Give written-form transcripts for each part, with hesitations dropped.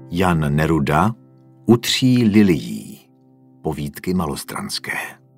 Jan Neruda, Utří lilií. Povídky malostranské.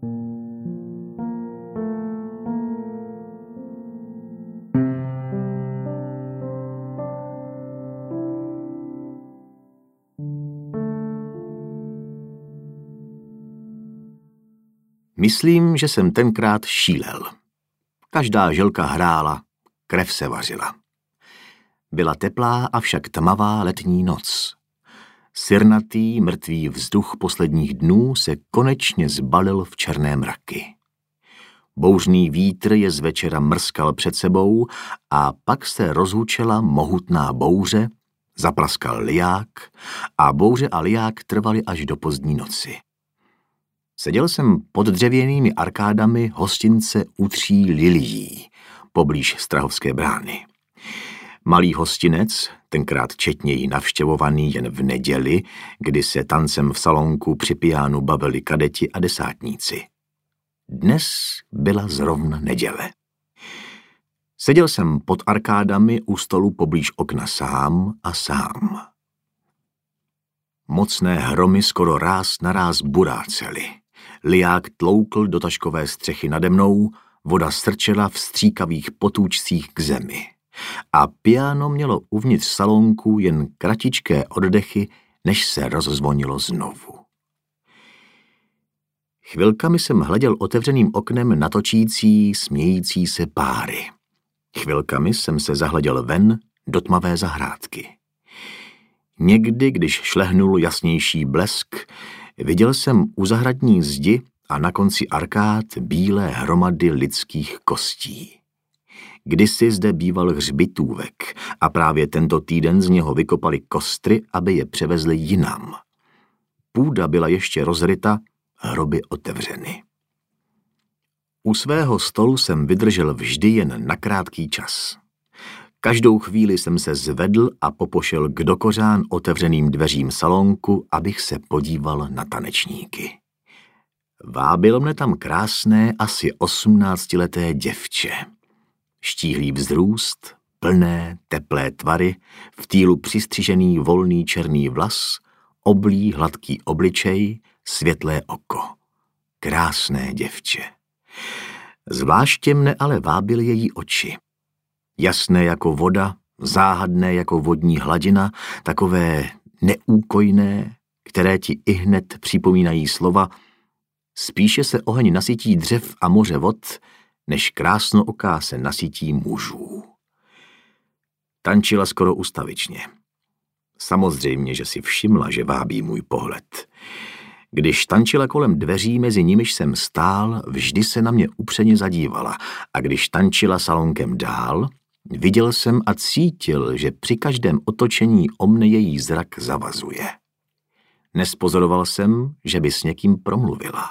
Myslím, že jsem tenkrát šílel. Každá žilka hrála, krev se vařila. Byla teplá, avšak tmavá letní noc. Sirnatý, mrtvý vzduch posledních dnů se konečně zbalil v černé mraky. Bouřný vítr je z večera mrskal před sebou a pak se rozhučela mohutná bouře, zapraskal liják a bouře a liják trvaly až do pozdní noci. Seděl jsem pod dřevěnými arkádami hostince Utří lilií, poblíž Strahovské brány. Malý hostinec, tenkrát četněji navštěvovaný jen v neděli, kdy se tancem v salonku při piánu bavili kadeti a desátníci. Dnes byla zrovna neděle. Seděl jsem pod arkádami u stolu poblíž okna sám a sám. Mocné hromy skoro ráz na ráz burácely. Liják tloukl do taškové střechy nade mnou, voda strčela v stříkavých potůčcích k zemi. A piano mělo uvnitř salonku jen kratičké oddechy, než se rozzvonilo znovu. Chvilkami jsem hleděl otevřeným oknem na točící, smějící se páry. Chvilkami jsem se zahleděl ven do tmavé zahrádky. Někdy, když šlehnul jasnější blesk, viděl jsem u zahradní zdi a na konci arkád bílé hromady lidských kostí. Kdysi zde býval hřbitůvek a právě tento týden z něho vykopali kostry, aby je převezli jinam. Půda byla ještě rozryta, hroby otevřeny. U svého stolu jsem vydržel vždy jen na krátký čas. Každou chvíli jsem se zvedl a popošel k dokořán otevřeným dveřím salonku, abych se podíval na tanečníky. Vábilo mne tam krásné, asi 18leté děvče. Štíhlý vzrůst, plné, teplé tvary, v týlu přistřižený volný černý vlas, oblý hladký obličej, světlé oko. Krásné děvče. Zvláště mne ale vábily její oči. Jasné jako voda, záhadné jako vodní hladina, takové neúkojné, které ti ihned připomínají slova: spíše se oheň nasytí dřev a moře vod, než krásnooká se nasytí mužů. Tančila skoro ustavičně. Samozřejmě, že si všimla, že vábí můj pohled. Když tančila kolem dveří, mezi nimiž jsem stál, vždy se na mě upřeně zadívala, a když tančila salonkem dál, viděl jsem a cítil, že při každém otočení o mne její zrak zavazuje. Nespozoroval jsem, že by s někým promluvila.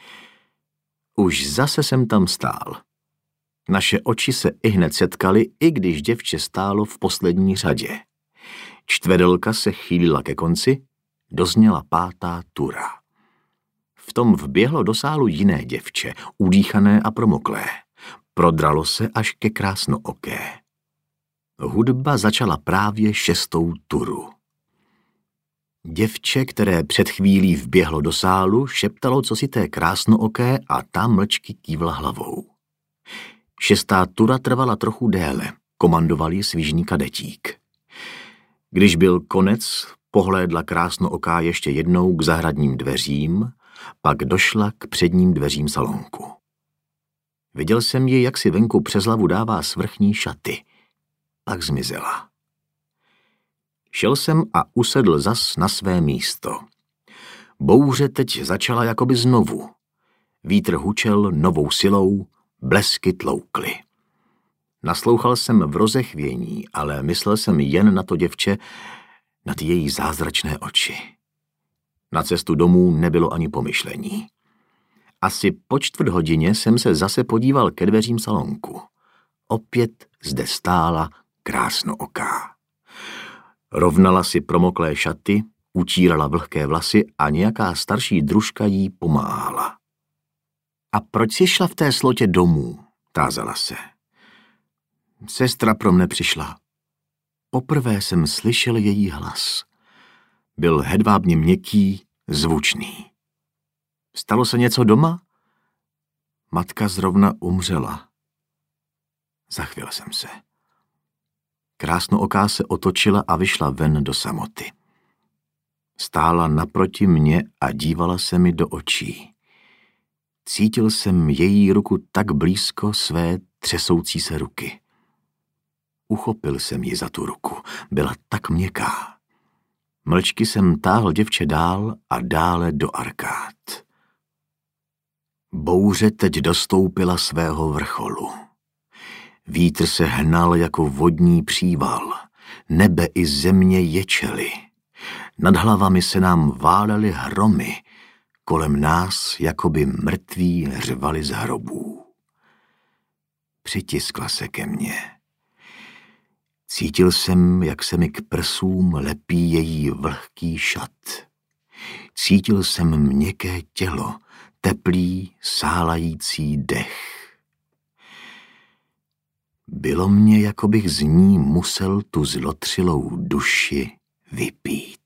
Už zase jsem tam stál. Naše oči se ihned setkaly, i když děvče stálo v poslední řadě. Čtvedelka se chýlila ke konci, dozněla 5. tura. V tom vběhlo do sálu jiné děvče, udýchané a promoklé. Prodralo se až ke krásnooké. Hudba začala právě 6. turu. Děvče, které před chvílí vběhlo do sálu, šeptalo cosi té krásnooké a ta mlčky kývla hlavou. 6. tura trvala trochu déle, komandoval ji svižný kadetík. Když byl konec, pohlédla krásnooká ještě jednou k zahradním dveřím, pak došla k předním dveřím salonku. Viděl jsem ji, jak si venku přes hlavu dává svrchní šaty. Pak zmizela. Šel jsem a usedl zas na své místo. Bouře teď začala jakoby znovu. Vítr hučel novou silou, blesky tloukly. Naslouchal jsem v rozechvění, ale myslel jsem jen na to děvče, na ty její zázračné oči. Na cestu domů nebylo ani pomyšlení. Asi po 4:15 jsem se zase podíval ke dveřím salonku. Opět zde stála krásnooká. Rovnala si promoklé šaty, utírala vlhké vlasy a nějaká starší družka jí pomáhala. A proč jsi šla v té slotě domů? Tázala se. Sestra pro mne přišla. Poprvé jsem slyšel její hlas. Byl hedvábně měkký, zvučný. Stalo se něco doma? Matka zrovna umřela. Zachvěl jsem se. Krásnooká se otočila a vyšla ven do samoty. Stála naproti mně a dívala se mi do očí. Cítil jsem její ruku tak blízko své třesoucí se ruky. Uchopil jsem ji za tu ruku. Byla tak měkká. Mlčky jsem táhl děvče dál a dále do arkád. Bouře teď dostoupila svého vrcholu. Vítr se hnal jako vodní příval. Nebe i země ječely. Nad hlavami se nám válely hromy. Kolem nás jakoby mrtví řvali z hrobů. Přitiskla se ke mně. Cítil jsem, jak se mi k prsům lepí její vlhký šat. Cítil jsem měkké tělo, teplý, sálající dech. Bylo mně, jako bych z ní musel tu zlotřilou duši vypít.